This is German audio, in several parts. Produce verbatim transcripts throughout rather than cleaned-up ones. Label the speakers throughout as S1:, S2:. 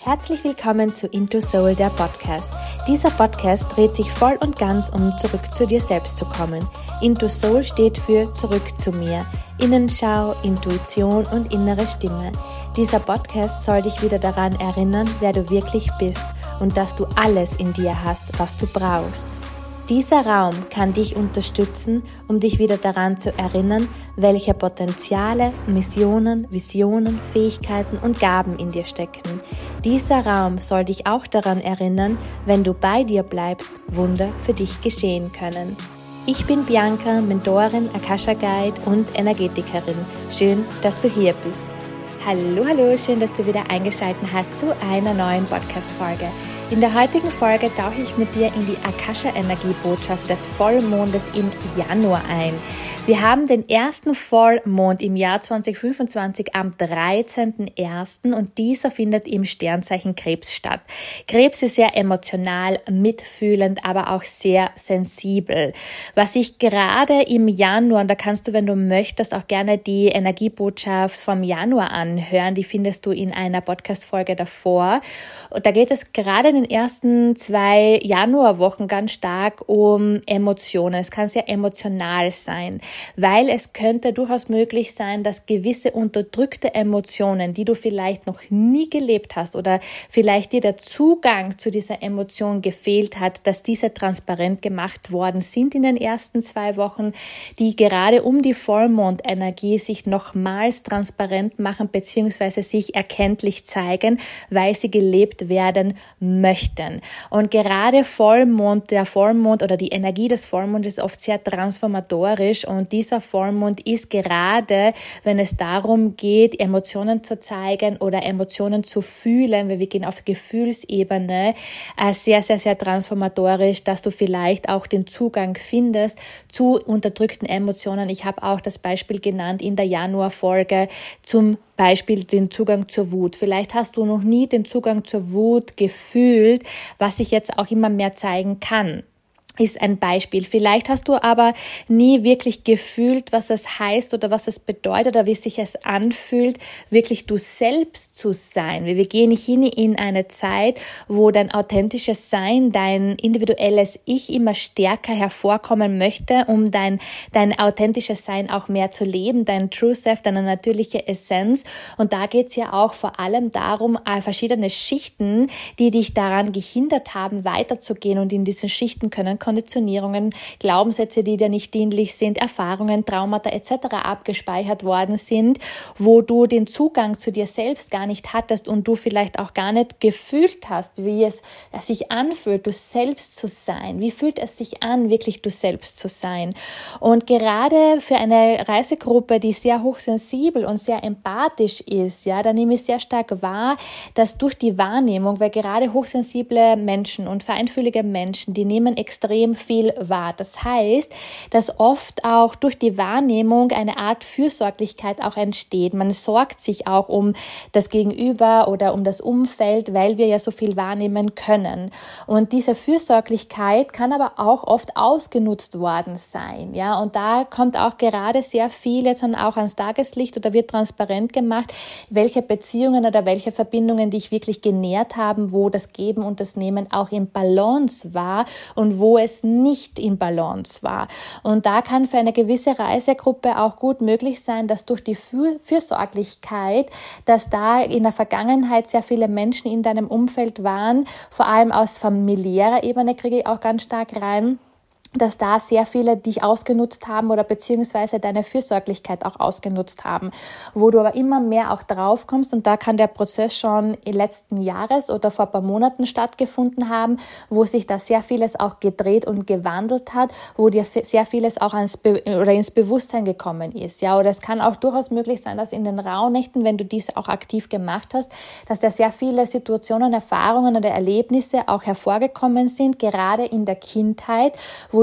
S1: Herzlich willkommen zu Into Soul, der Podcast. Dieser Podcast dreht sich voll und ganz um zurück zu dir selbst zu kommen. Into Soul steht für zurück zu mir. Innenschau, Intuition und innere Stimme. Dieser Podcast soll dich wieder daran erinnern, wer du wirklich bist und dass du alles in dir hast, was du brauchst. Dieser Raum kann dich unterstützen, um dich wieder daran zu erinnern, welche Potenziale, Missionen, Visionen, Fähigkeiten und Gaben in dir stecken. Dieser Raum soll dich auch daran erinnern, wenn du bei dir bleibst, Wunder für dich geschehen können. Ich bin Bianca, Mentorin, Akasha Guide und Energetikerin. Schön, dass du hier bist. Hallo, hallo, schön, dass du wieder eingeschaltet hast zu einer neuen Podcast-Folge. In der heutigen Folge tauche ich mit dir in die Akasha-Energiebotschaft des Vollmondes im Januar ein. Wir haben den ersten Vollmond im Jahr zwanzig fünfundzwanzig am dreizehnten ersten und dieser findet im Sternzeichen Krebs statt. Krebs ist sehr emotional, mitfühlend, aber auch sehr sensibel. Was ich gerade im Januar, und da kannst du, wenn du möchtest, auch gerne die Energiebotschaft vom Januar anhören, die findest du in einer Podcast-Folge davor. Und da geht es gerade in den ersten zwei Januarwochen ganz stark um Emotionen. Es kann sehr emotional sein, weil es könnte durchaus möglich sein, dass gewisse unterdrückte Emotionen, die du vielleicht noch nie gelebt hast oder vielleicht dir der Zugang zu dieser Emotion gefehlt hat, dass diese transparent gemacht worden sind in den ersten zwei Wochen, die gerade um die Vollmondenergie sich nochmals transparent machen bzw. sich erkenntlich zeigen, weil sie gelebt werden möchten. Und gerade Vollmond, der Vollmond oder die Energie des Vollmondes ist oft sehr transformatorisch und dieser Vollmond ist gerade, wenn es darum geht, Emotionen zu zeigen oder Emotionen zu fühlen, weil wir gehen auf Gefühlsebene, sehr, sehr, sehr transformatorisch, dass du vielleicht auch den Zugang findest zu unterdrückten Emotionen. Ich habe auch das Beispiel genannt in der Januarfolge zum Beispiel den Zugang zur Wut. Vielleicht hast du noch nie den Zugang zur Wut gefühlt, was sich jetzt auch immer mehr zeigen kann. Ist ein Beispiel. Vielleicht hast du aber nie wirklich gefühlt, was es heißt oder was es bedeutet oder wie sich es anfühlt, wirklich du selbst zu sein. Wir gehen hin in eine Zeit, wo dein authentisches Sein, dein individuelles Ich immer stärker hervorkommen möchte, um dein, dein authentisches Sein auch mehr zu leben, dein True Self, deine natürliche Essenz. Und da geht es ja auch vor allem darum, verschiedene Schichten, die dich daran gehindert haben, weiterzugehen, und in diesen Schichten können Konditionierungen, Glaubenssätze, die dir nicht dienlich sind, Erfahrungen, Traumata et cetera abgespeichert worden sind, wo du den Zugang zu dir selbst gar nicht hattest und du vielleicht auch gar nicht gefühlt hast, wie es sich anfühlt, du selbst zu sein. Wie fühlt es sich an, wirklich du selbst zu sein? Und gerade für eine Reisegruppe, die sehr hochsensibel und sehr empathisch ist, ja, da nehme ich sehr stark wahr, dass durch die Wahrnehmung, weil gerade hochsensible Menschen und feinfühlige Menschen, die nehmen extrem viel wahr. Das heißt, dass oft auch durch die Wahrnehmung eine Art Fürsorglichkeit auch entsteht. Man sorgt sich auch um das Gegenüber oder um das Umfeld, weil wir ja so viel wahrnehmen können. Und diese Fürsorglichkeit kann aber auch oft ausgenutzt worden sein. Ja, und da kommt auch gerade sehr viel jetzt dann auch ans Tageslicht oder wird transparent gemacht, welche Beziehungen oder welche Verbindungen dich wirklich genährt haben, wo das Geben und das Nehmen auch im Balance war und wo es nicht in Balance war. Und da kann für eine gewisse Reisegruppe auch gut möglich sein, dass durch die Für- Fürsorglichkeit, dass da in der Vergangenheit sehr viele Menschen in deinem Umfeld waren, vor allem aus familiärer Ebene kriege ich auch ganz stark rein, dass da sehr viele dich ausgenutzt haben oder beziehungsweise deine Fürsorglichkeit auch ausgenutzt haben, wo du aber immer mehr auch drauf kommst, und da kann der Prozess schon letzten Jahres oder vor ein paar Monaten stattgefunden haben, wo sich da sehr vieles auch gedreht und gewandelt hat, wo dir sehr vieles auch ans Be- oder ins Bewusstsein gekommen ist, ja, oder es kann auch durchaus möglich sein, dass in den Rauhnächten, wenn du dies auch aktiv gemacht hast, dass da sehr viele Situationen, Erfahrungen oder Erlebnisse auch hervorgekommen sind, gerade in der Kindheit, wo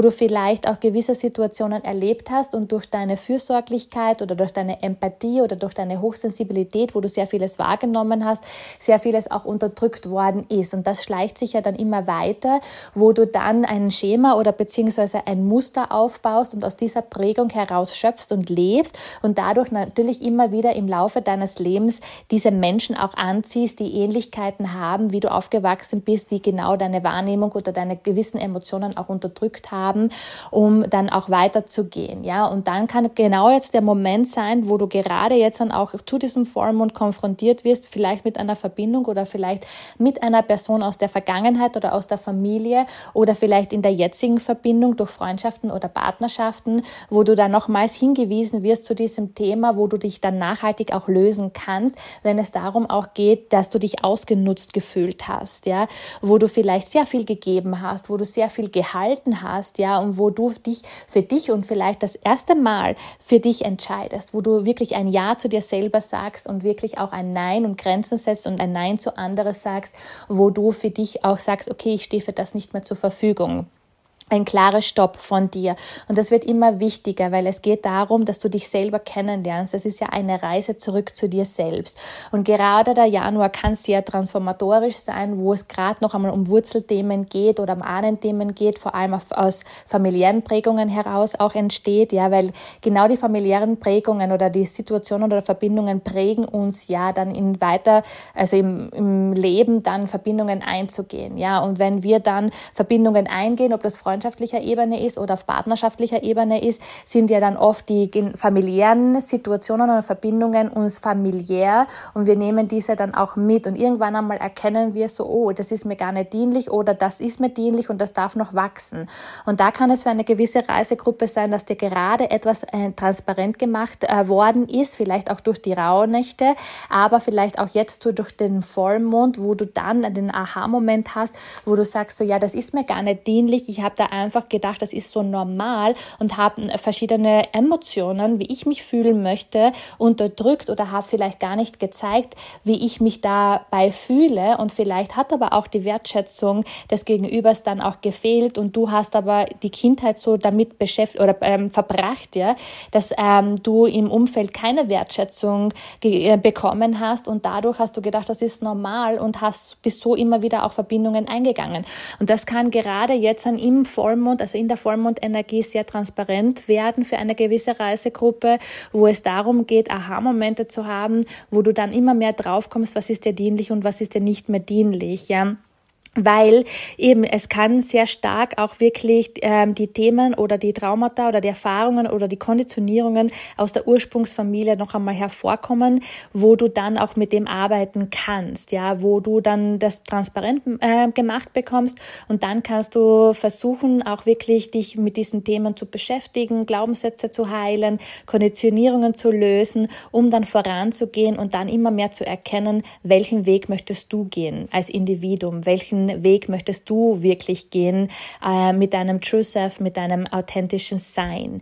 S1: du vielleicht auch gewisse Situationen erlebt hast und durch deine Fürsorglichkeit oder durch deine Empathie oder durch deine Hochsensibilität, wo du sehr vieles wahrgenommen hast, sehr vieles auch unterdrückt worden ist. Und das schleicht sich ja dann immer weiter, wo du dann ein Schema oder beziehungsweise ein Muster aufbaust und aus dieser Prägung heraus schöpfst und lebst und dadurch natürlich immer wieder im Laufe deines Lebens diese Menschen auch anziehst, die Ähnlichkeiten haben, wie du aufgewachsen bist, die genau deine Wahrnehmung oder deine gewissen Emotionen auch unterdrückt haben, um dann auch weiterzugehen. Ja? Und dann kann genau jetzt der Moment sein, wo du gerade jetzt dann auch zu diesem Vollmond konfrontiert wirst, vielleicht mit einer Verbindung oder vielleicht mit einer Person aus der Vergangenheit oder aus der Familie oder vielleicht in der jetzigen Verbindung durch Freundschaften oder Partnerschaften, wo du dann nochmals hingewiesen wirst zu diesem Thema, wo du dich dann nachhaltig auch lösen kannst, wenn es darum auch geht, dass du dich ausgenutzt gefühlt hast, ja, wo du vielleicht sehr viel gegeben hast, wo du sehr viel gehalten hast, ja, und wo du dich für dich und vielleicht das erste Mal für dich entscheidest, wo du wirklich ein Ja zu dir selber sagst und wirklich auch ein Nein und Grenzen setzt und ein Nein zu anderen sagst, wo du für dich auch sagst, okay, ich stehe für das nicht mehr zur Verfügung. Ein klares Stopp von dir. Und das wird immer wichtiger, weil es geht darum, dass du dich selber kennenlernst. Das ist ja eine Reise zurück zu dir selbst. Und gerade der Januar kann sehr transformatorisch sein, wo es gerade noch einmal um Wurzelthemen geht oder um Ahnenthemen geht, vor allem aus familiären Prägungen heraus auch entsteht, ja, weil genau die familiären Prägungen oder die Situationen oder Verbindungen prägen uns ja dann in weiter, also im, im Leben dann Verbindungen einzugehen, ja. Und wenn wir dann Verbindungen eingehen, ob das freundschaftlicher Ebene ist oder auf partnerschaftlicher Ebene ist, sind ja dann oft die familiären Situationen oder Verbindungen uns familiär und wir nehmen diese dann auch mit und irgendwann einmal erkennen wir so, oh, das ist mir gar nicht dienlich oder das ist mir dienlich und das darf noch wachsen. Und da kann es für eine gewisse Reisegruppe sein, dass dir gerade etwas äh, transparent gemacht äh, worden ist, vielleicht auch durch die Rauhnächte, aber vielleicht auch jetzt durch den Vollmond, wo du dann den Aha-Moment hast, wo du sagst so, ja, das ist mir gar nicht dienlich, ich habe da einfach gedacht, das ist so normal und habe verschiedene Emotionen, wie ich mich fühlen möchte, unterdrückt oder habe vielleicht gar nicht gezeigt, wie ich mich dabei fühle und vielleicht hat aber auch die Wertschätzung des Gegenübers dann auch gefehlt und du hast aber die Kindheit so damit beschäftigt oder ähm, verbracht, ja, dass ähm, du im Umfeld keine Wertschätzung ge- äh, bekommen hast und dadurch hast du gedacht, das ist normal und hast bist so immer wieder auch Verbindungen eingegangen. Und das kann gerade jetzt an im Vollmond, also in der Vollmondenergie sehr transparent werden für eine gewisse Reisegruppe, wo es darum geht, Aha-Momente zu haben, wo du dann immer mehr drauf kommst, was ist dir dienlich und was ist dir nicht mehr dienlich, ja. Weil eben es kann sehr stark auch wirklich ähm, die Themen oder die Traumata oder die Erfahrungen oder die Konditionierungen aus der Ursprungsfamilie noch einmal hervorkommen, wo du dann auch mit dem arbeiten kannst, ja, wo du dann das transparent äh, gemacht bekommst und dann kannst du versuchen, auch wirklich dich mit diesen Themen zu beschäftigen, Glaubenssätze zu heilen, Konditionierungen zu lösen, um dann voranzugehen und dann immer mehr zu erkennen, welchen Weg möchtest du gehen als Individuum, welchen Weg möchtest du wirklich gehen äh, mit deinem True Self, mit deinem authentischen Sein.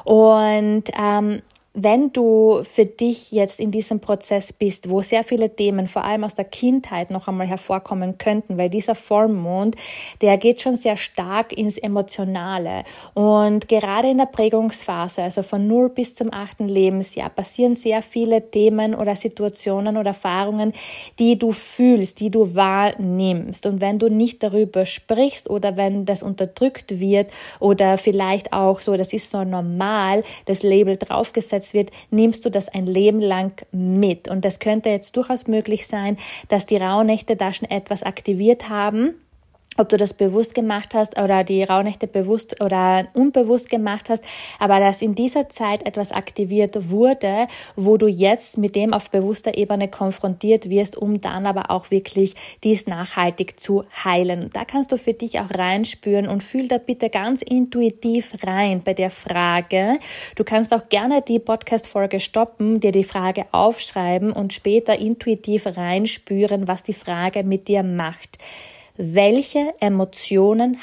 S1: Und ähm, wenn du für dich jetzt in diesem Prozess bist, wo sehr viele Themen, vor allem aus der Kindheit, noch einmal hervorkommen könnten, weil dieser Vollmond, der geht schon sehr stark ins Emotionale. Und gerade in der Prägungsphase, also von null bis zum achten Lebensjahr, passieren sehr viele Themen oder Situationen oder Erfahrungen, die du fühlst, die du wahrnimmst. Und wenn du nicht darüber sprichst oder wenn das unterdrückt wird oder vielleicht auch so, das ist so normal, das Label draufgesetzt wird, nimmst du das ein Leben lang mit. Und das könnte jetzt durchaus möglich sein, dass die Rauhnächte da schon etwas aktiviert haben. Ob du das bewusst gemacht hast oder die Rauhnächte bewusst oder unbewusst gemacht hast, aber dass in dieser Zeit etwas aktiviert wurde, wo du jetzt mit dem auf bewusster Ebene konfrontiert wirst, um dann aber auch wirklich dies nachhaltig zu heilen. Da kannst du für dich auch reinspüren und fühl da bitte ganz intuitiv rein bei der Frage. Du kannst auch gerne die Podcast-Folge stoppen, dir die Frage aufschreiben und später intuitiv reinspüren, was die Frage mit dir macht. Welche Emotionen hast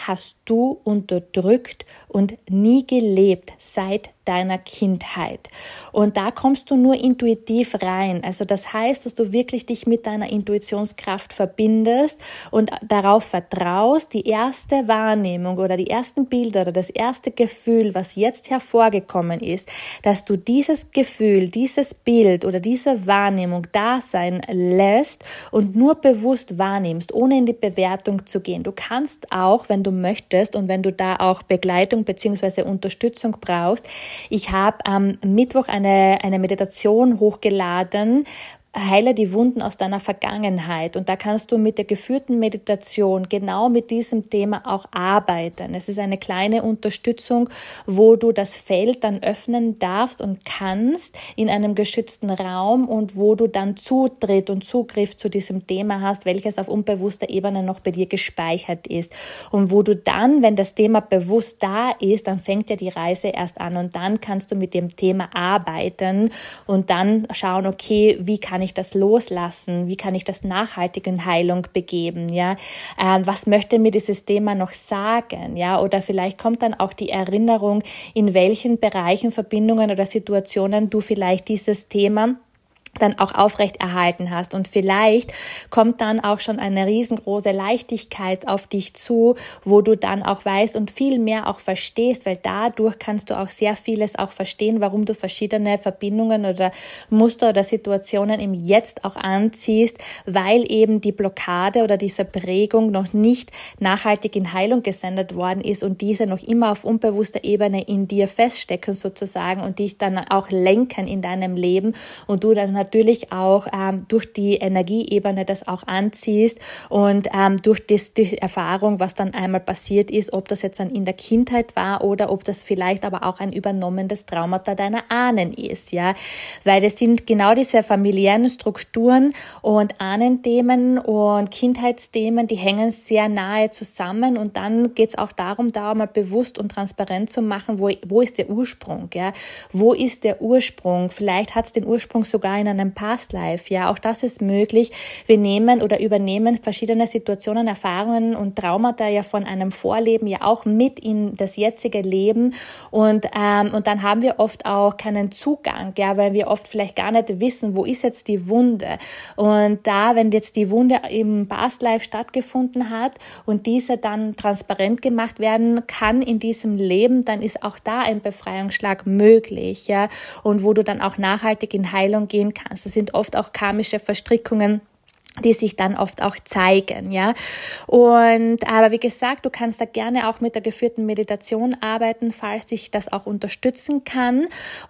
S1: du unterdrückt und nie gelebt seit deiner Kindheit. Und da kommst du nur intuitiv rein. Also das heißt, dass du wirklich dich mit deiner Intuitionskraft verbindest und darauf vertraust, die erste Wahrnehmung oder die ersten Bilder oder das erste Gefühl, was jetzt hervorgekommen ist, dass du dieses Gefühl, dieses Bild oder diese Wahrnehmung da sein lässt und nur bewusst wahrnimmst, ohne in die Bewertung zu gehen. Du kannst auch, wenn du möchtest und wenn du da auch Begleitung bzw. Unterstützung brauchst, ich habe am Mittwoch eine, eine Meditation hochgeladen, Heile die Wunden aus deiner Vergangenheit. Und da kannst du mit der geführten Meditation genau mit diesem Thema auch arbeiten. Es ist eine kleine Unterstützung, wo du das Feld dann öffnen darfst und kannst in einem geschützten Raum und wo du dann Zutritt und Zugriff zu diesem Thema hast, welches auf unbewusster Ebene noch bei dir gespeichert ist. Und wo du dann, wenn das Thema bewusst da ist, dann fängt ja die Reise erst an und dann kannst du mit dem Thema arbeiten und dann schauen, okay, wie kann ich das loslassen? Wie kann ich das nachhaltig in Heilung begeben? Ja, ähm, was möchte mir dieses Thema noch sagen? Ja, oder vielleicht kommt dann auch die Erinnerung, in welchen Bereichen, Verbindungen oder Situationen du vielleicht dieses Thema dann auch aufrechterhalten hast. Und vielleicht kommt dann auch schon eine riesengroße Leichtigkeit auf dich zu, wo du dann auch weißt und viel mehr auch verstehst, weil dadurch kannst du auch sehr vieles auch verstehen, warum du verschiedene Verbindungen oder Muster oder Situationen im Jetzt auch anziehst, weil eben die Blockade oder diese Prägung noch nicht nachhaltig in Heilung gesendet worden ist und diese noch immer auf unbewusster Ebene in dir feststecken sozusagen und dich dann auch lenken in deinem Leben und du dann natürlich auch ähm, durch die Energieebene das auch anziehst und ähm, durch das, die Erfahrung, was dann einmal passiert ist, ob das jetzt dann in der Kindheit war oder ob das vielleicht aber auch ein übernommenes Traumata deiner Ahnen ist, ja, weil das sind genau diese familiären Strukturen und Ahnenthemen und Kindheitsthemen, die hängen sehr nahe zusammen und dann geht es auch darum, da mal bewusst und transparent zu machen, wo, wo ist der Ursprung, ja, wo ist der Ursprung, vielleicht hat es den Ursprung sogar in einem Past Life, ja, auch das ist möglich. Wir nehmen oder übernehmen verschiedene Situationen, Erfahrungen und Traumata ja von einem Vorleben ja auch mit in das jetzige Leben und ähm, und dann haben wir oft auch keinen Zugang, ja, weil wir oft vielleicht gar nicht wissen, wo ist jetzt die Wunde und da, wenn jetzt die Wunde im Past Life stattgefunden hat und diese dann transparent gemacht werden kann in diesem Leben, dann ist auch da ein Befreiungsschlag möglich, ja, und wo du dann auch nachhaltig in Heilung gehen kannst. Das sind oft auch karmische Verstrickungen, die sich dann oft auch zeigen, ja. Und, aber wie gesagt, du kannst da gerne auch mit der geführten Meditation arbeiten, falls dich das auch unterstützen kann.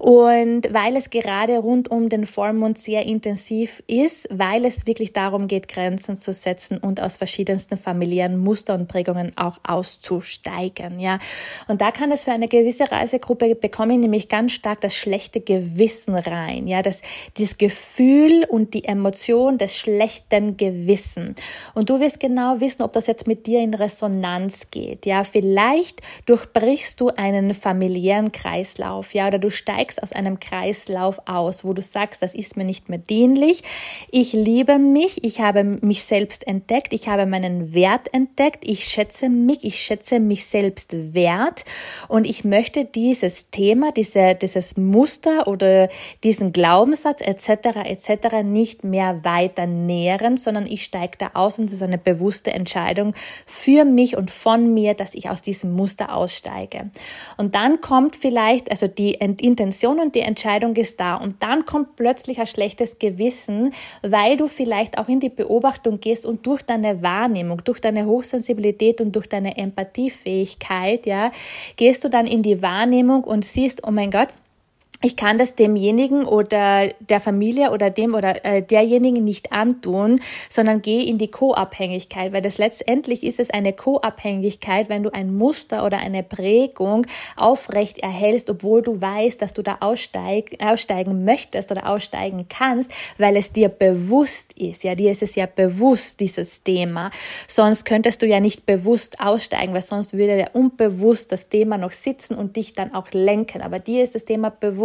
S1: Und weil es gerade rund um den Vollmond sehr intensiv ist, weil es wirklich darum geht, Grenzen zu setzen und aus verschiedensten familiären Muster und Prägungen auch auszusteigen, ja. Und da kann es für eine gewisse Reisegruppe bekomme ich nämlich ganz stark das schlechte Gewissen rein, ja. Das, das Gefühl und die Emotion des schlechten Gewissen. Und du wirst genau wissen, ob das jetzt mit dir in Resonanz geht. Ja, vielleicht durchbrichst du einen familiären Kreislauf, ja, oder du steigst aus einem Kreislauf aus, wo du sagst, das ist mir nicht mehr dienlich. Ich liebe mich, ich habe mich selbst entdeckt, ich habe meinen Wert entdeckt, ich schätze mich, ich schätze mich selbst wert und ich möchte dieses Thema, diese, dieses Muster oder diesen Glaubenssatz et cetera et cetera nicht mehr weiter nähren, sondern ich steige da aus und es ist eine bewusste Entscheidung für mich und von mir, dass ich aus diesem Muster aussteige. Und dann kommt vielleicht, also die Intention und die Entscheidung ist da und dann kommt plötzlich ein schlechtes Gewissen, weil du vielleicht auch in die Beobachtung gehst und durch deine Wahrnehmung, durch deine Hochsensibilität und durch deine Empathiefähigkeit, ja, gehst du dann in die Wahrnehmung und siehst, oh mein Gott, ich kann das demjenigen oder der Familie oder dem oder äh, derjenigen nicht antun, sondern gehe in die Co-Abhängigkeit, weil das letztendlich ist es eine Co-Abhängigkeit, wenn du ein Muster oder eine Prägung aufrecht erhältst, obwohl du weißt, dass du da aussteig, aussteigen möchtest oder aussteigen kannst, weil es dir bewusst ist. Ja, dir ist es ja bewusst, dieses Thema. Sonst könntest du ja nicht bewusst aussteigen, weil sonst würde ja unbewusst das Thema noch sitzen und dich dann auch lenken. Aber dir ist das Thema bewusst.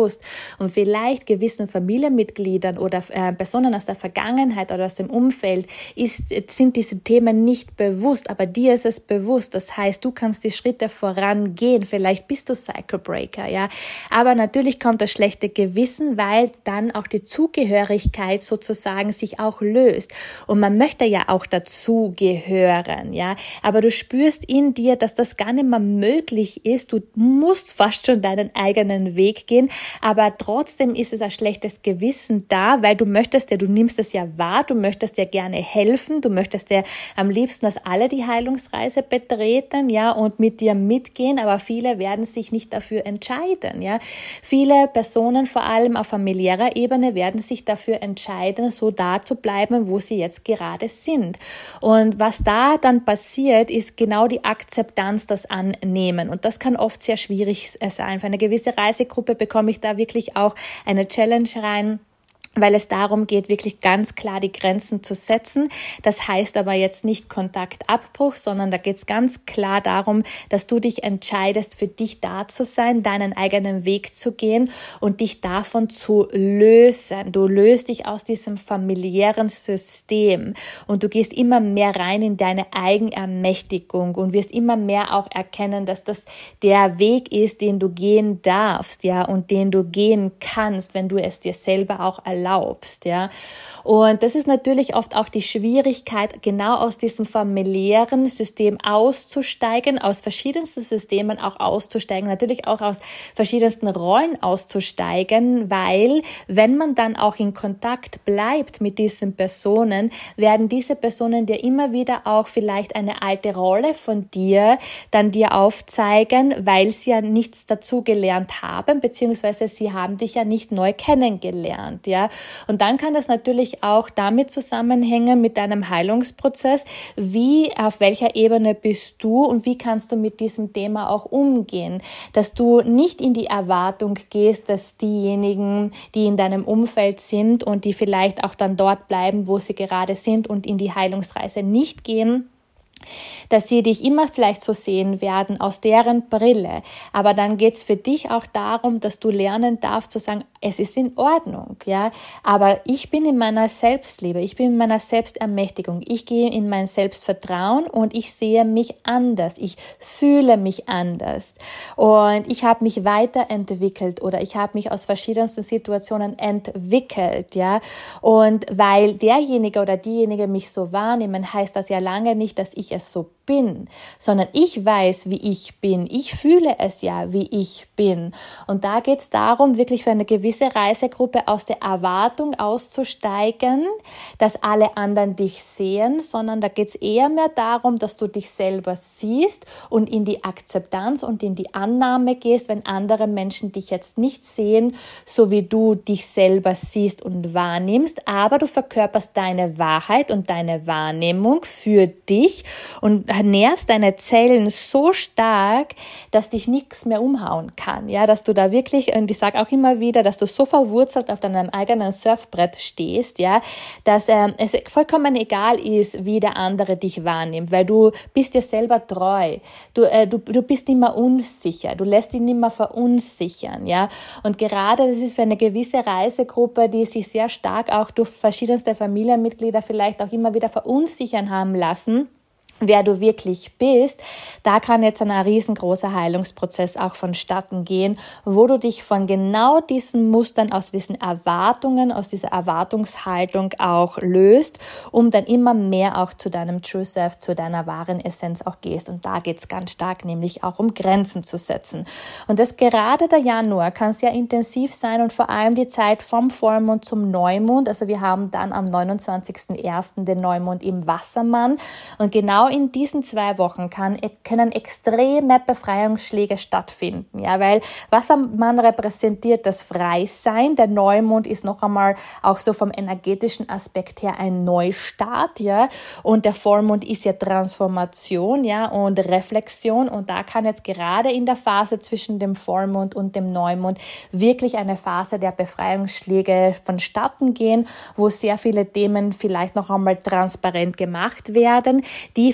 S1: bewusst. Und vielleicht gewissen Familienmitgliedern oder äh, Personen aus der Vergangenheit oder aus dem Umfeld ist, sind diese Themen nicht bewusst, aber dir ist es bewusst. Das heißt, du kannst die Schritte vorangehen. Vielleicht bist du Cycle Breaker, ja. Aber natürlich kommt das schlechte Gewissen, weil dann auch die Zugehörigkeit sozusagen sich auch löst. Und man möchte ja auch dazugehören, ja. Aber du spürst in dir, dass das gar nicht mehr möglich ist. Du musst fast schon deinen eigenen Weg gehen, aber trotzdem ist es ein schlechtes Gewissen da, weil du möchtest ja, du nimmst es ja wahr, du möchtest ja gerne helfen, du möchtest ja am liebsten, dass alle die Heilungsreise betreten, ja, und mit dir mitgehen, aber viele werden sich nicht dafür entscheiden, ja. Viele Personen, vor allem auf familiärer Ebene, werden sich dafür entscheiden, so da zu bleiben, wo sie jetzt gerade sind. Und was da dann passiert, ist genau die Akzeptanz, das Annehmen. Und das kann oft sehr schwierig sein. Für eine gewisse Reisegruppe bekomme ich da wirklich auch eine Challenge rein, weil es darum geht, wirklich ganz klar die Grenzen zu setzen. Das heißt aber jetzt nicht Kontaktabbruch, sondern da geht es ganz klar darum, dass du dich entscheidest, für dich da zu sein, deinen eigenen Weg zu gehen und dich davon zu lösen. Du löst dich aus diesem familiären System und du gehst immer mehr rein in deine Eigenermächtigung und wirst immer mehr auch erkennen, dass das der Weg ist, den du gehen darfst, ja, und den du gehen kannst, wenn du es dir selber auch erlaubst. Erlaubst, ja. Und das ist natürlich oft auch die Schwierigkeit, genau aus diesem familiären System auszusteigen, aus verschiedensten Systemen auch auszusteigen, natürlich auch aus verschiedensten Rollen auszusteigen, weil wenn man dann auch in Kontakt bleibt mit diesen Personen, werden diese Personen dir immer wieder auch vielleicht eine alte Rolle von dir dann dir aufzeigen, weil sie ja nichts dazu gelernt haben, beziehungsweise sie haben dich ja nicht neu kennengelernt, ja. Und dann kann das natürlich auch damit zusammenhängen mit deinem Heilungsprozess, wie, auf welcher Ebene bist du und wie kannst du mit diesem Thema auch umgehen, dass du nicht in die Erwartung gehst, dass diejenigen, die in deinem Umfeld sind und die vielleicht auch dann dort bleiben, wo sie gerade sind und in die Heilungsreise nicht gehen, dass sie dich immer vielleicht so sehen werden aus deren Brille. Aber dann geht's für dich auch darum, dass du lernen darfst zu sagen, es ist in Ordnung, ja. Aber ich bin in meiner Selbstliebe, ich bin in meiner Selbstermächtigung, ich gehe in mein Selbstvertrauen und ich sehe mich anders, ich fühle mich anders und ich habe mich weiterentwickelt oder ich habe mich aus verschiedensten Situationen entwickelt, ja. Und weil derjenige oder diejenige mich so wahrnehmen, heißt das ja lange nicht, dass ich es so bin, sondern ich weiß, wie ich bin. Ich fühle es ja, wie ich bin. Und da geht es darum, wirklich für eine gewisse Reisegruppe aus der Erwartung auszusteigen, dass alle anderen dich sehen, sondern da geht es eher mehr darum, dass du dich selber siehst und in die Akzeptanz und in die Annahme gehst, wenn andere Menschen dich jetzt nicht sehen, so wie du dich selber siehst und wahrnimmst, aber du verkörperst deine Wahrheit und deine Wahrnehmung für dich und nährst deine Zellen so stark, dass dich nichts mehr umhauen kann, ja, dass du da wirklich, und ich sage auch immer wieder, dass du so verwurzelt auf deinem eigenen Surfbrett stehst, ja, dass ähm, es vollkommen egal ist, wie der andere dich wahrnimmt, weil du bist dir selber treu, du, äh, du, du bist nicht mehr unsicher, du lässt dich nicht mehr verunsichern, ja, und gerade das ist für eine gewisse Reisegruppe, die sich sehr stark auch durch verschiedenste Familienmitglieder vielleicht auch immer wieder verunsichern haben lassen, wer du wirklich bist, da kann jetzt ein riesengroßer Heilungsprozess auch vonstatten gehen, wo du dich von genau diesen Mustern, aus diesen Erwartungen, aus dieser Erwartungshaltung auch löst, um dann immer mehr auch zu deinem True Self, zu deiner wahren Essenz auch gehst. Und da geht's ganz stark nämlich auch um Grenzen zu setzen. Und das gerade der Januar kann sehr intensiv sein und vor allem die Zeit vom Vollmond zum Neumond. Also wir haben dann am neunundzwanzigsten ersten den Neumond im Wassermann und genau in diesen zwei Wochen kann, können extreme Befreiungsschläge stattfinden, ja, weil Wassermann repräsentiert das Freisein, der Neumond ist noch einmal auch so vom energetischen Aspekt her ein Neustart, ja, und der Vollmond ist ja Transformation, ja, und Reflexion und da kann jetzt gerade in der Phase zwischen dem Vollmond und dem Neumond wirklich eine Phase der Befreiungsschläge vonstatten gehen, wo sehr viele Themen vielleicht noch einmal transparent gemacht werden, die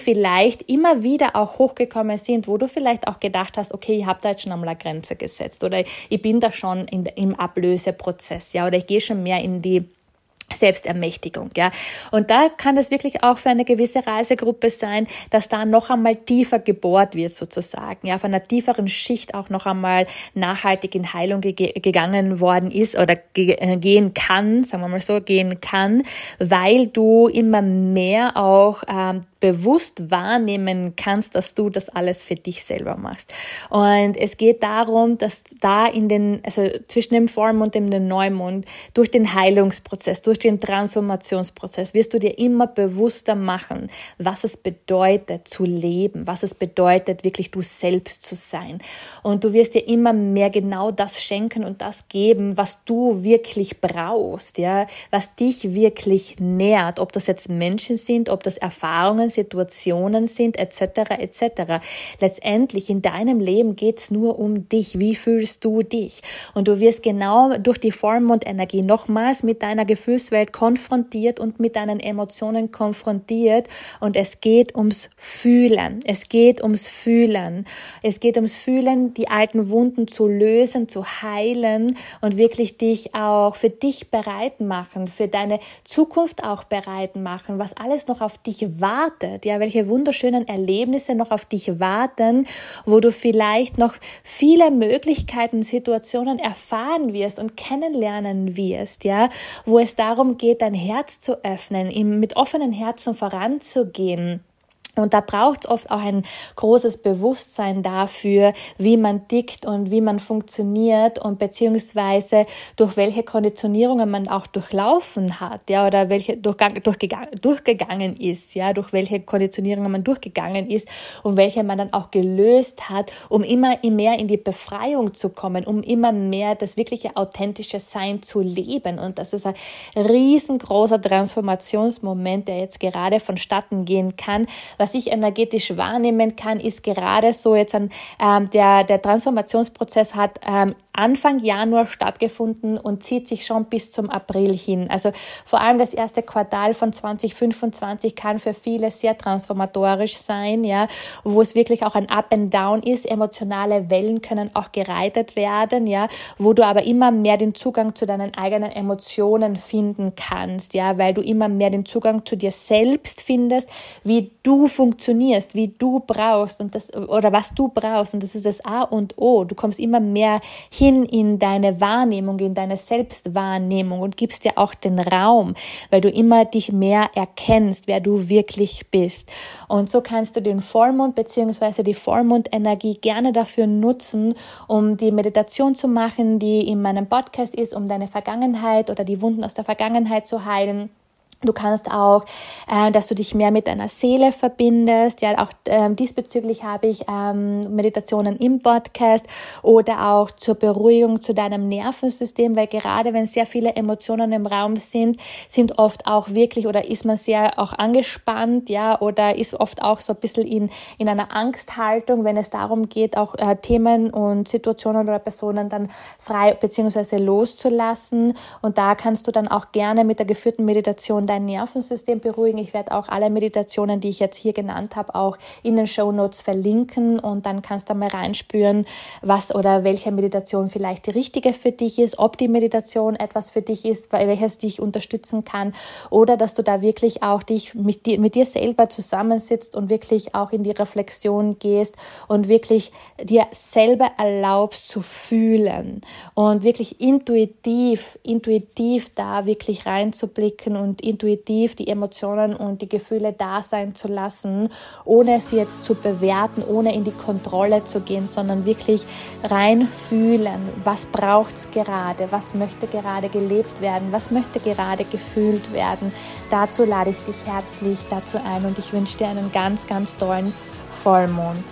S1: vielleicht immer wieder auch hochgekommen sind, wo du vielleicht auch gedacht hast, okay, ich habe da jetzt schon einmal eine Grenze gesetzt oder ich bin da schon in, im Ablöseprozess, ja, oder ich gehe schon mehr in die Selbstermächtigung, ja. Und da kann das wirklich auch für eine gewisse Reisegruppe sein, dass da noch einmal tiefer gebohrt wird sozusagen, ja, auf einer tieferen Schicht auch noch einmal nachhaltig in Heilung ge- gegangen worden ist oder ge- gehen kann, sagen wir mal so, gehen kann, weil du immer mehr auch ähm, bewusst wahrnehmen kannst, dass du das alles für dich selber machst. Und es geht darum, dass da in den, also zwischen dem Vollmond und dem Neumond, durch den Heilungsprozess, durch den Transformationsprozess, wirst du dir immer bewusster machen, was es bedeutet zu leben, was es bedeutet, wirklich du selbst zu sein. Und du wirst dir immer mehr genau das schenken und das geben, was du wirklich brauchst, ja, was dich wirklich nährt, ob das jetzt Menschen sind, ob das Erfahrungen, Situationen sind, et cetera et cetera. Letztendlich in deinem Leben geht's nur um dich. Wie fühlst du dich? Und du wirst genau durch die Vollmondenergie nochmals mit deiner Gefühlswelt konfrontiert und mit deinen Emotionen konfrontiert. Und es geht ums Fühlen. Es geht ums Fühlen. Es geht ums Fühlen, die alten Wunden zu lösen, zu heilen und wirklich dich auch für dich bereit machen, für deine Zukunft auch bereit machen, was alles noch auf dich wartet. Ja, welche wunderschönen Erlebnisse noch auf dich warten, wo du vielleicht noch viele Möglichkeiten und Situationen erfahren wirst und kennenlernen wirst, ja, wo es darum geht, dein Herz zu öffnen, ihm mit offenen Herzen voranzugehen. Und da braucht es oft auch ein großes Bewusstsein dafür, wie man tickt und wie man funktioniert und beziehungsweise durch welche Konditionierungen man auch durchlaufen hat, ja, oder welche durchgang, durchgegangen, durchgegangen ist, ja, durch welche Konditionierungen man durchgegangen ist und welche man dann auch gelöst hat, um immer mehr in die Befreiung zu kommen, um immer mehr das wirkliche authentische Sein zu leben. Und das ist ein riesengroßer Transformationsmoment, der jetzt gerade vonstatten gehen kann. Was ich energetisch wahrnehmen kann, ist gerade so jetzt ein, ähm, der, der Transformationsprozess hat ähm, Anfang Januar stattgefunden und zieht sich schon bis zum April hin. Also vor allem das erste Quartal von zwanzig fünfundzwanzig kann für viele sehr transformatorisch sein, ja, wo es wirklich auch ein Up and Down ist. Emotionale Wellen können auch gereitet werden, ja, wo du aber immer mehr den Zugang zu deinen eigenen Emotionen finden kannst, ja, weil du immer mehr den Zugang zu dir selbst findest, wie du funktionierst, wie du brauchst und das oder was du brauchst, und das ist das A und O. Du kommst immer mehr hin in deine Wahrnehmung, in deine Selbstwahrnehmung und gibst dir auch den Raum, weil du immer dich mehr erkennst, wer du wirklich bist. Und so kannst du den Vollmond bzw. die Vollmondenergie gerne dafür nutzen, um die Meditation zu machen, die in meinem Podcast ist, um deine Vergangenheit oder die Wunden aus der Vergangenheit zu heilen. Du kannst auch, äh, dass du dich mehr mit deiner Seele verbindest. Ja, auch ähm, diesbezüglich habe ich ähm, Meditationen im Podcast oder auch zur Beruhigung zu deinem Nervensystem, weil gerade wenn sehr viele Emotionen im Raum sind, sind oft auch wirklich oder ist man sehr auch angespannt, ja, oder ist oft auch so ein bisschen in in einer Angsthaltung, wenn es darum geht, auch äh, Themen und Situationen oder Personen dann frei beziehungsweise loszulassen. Und da kannst du dann auch gerne mit der geführten Meditation dein Nervensystem beruhigen. Ich werde auch alle Meditationen, die ich jetzt hier genannt habe, auch in den Shownotes verlinken und dann kannst du mal reinspüren, was oder welche Meditation vielleicht die richtige für dich ist, ob die Meditation etwas für dich ist, welches dich unterstützen kann oder dass du da wirklich auch dich mit dir, mit dir selber zusammensitzt und wirklich auch in die Reflexion gehst und wirklich dir selber erlaubst zu fühlen und wirklich intuitiv, intuitiv da wirklich reinzublicken und intuitiv die Emotionen und die Gefühle da sein zu lassen, ohne sie jetzt zu bewerten, ohne in die Kontrolle zu gehen, sondern wirklich reinfühlen, was braucht es gerade, was möchte gerade gelebt werden, was möchte gerade gefühlt werden. Dazu lade ich dich herzlich dazu ein und ich wünsche dir einen ganz, ganz tollen Vollmond.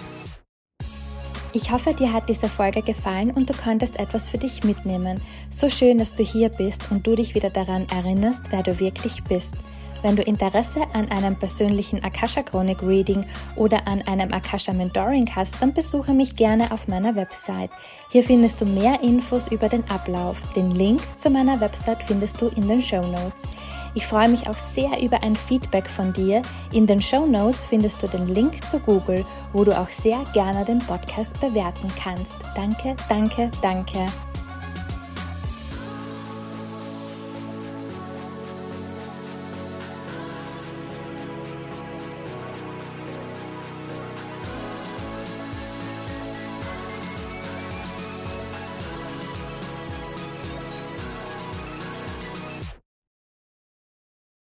S1: Ich hoffe, dir hat diese Folge gefallen und du konntest etwas für dich mitnehmen. So schön, dass du hier bist und du dich wieder daran erinnerst, wer du wirklich bist. Wenn du Interesse an einem persönlichen Akasha Chronik Reading oder an einem Akasha Mentoring hast, dann besuche mich gerne auf meiner Website. Hier findest du mehr Infos über den Ablauf. Den Link zu meiner Website findest du in den Shownotes. Ich freue mich auch sehr über ein Feedback von dir. In den Shownotes findest du den Link zu Google, wo du auch sehr gerne den Podcast bewerten kannst. Danke, danke, danke.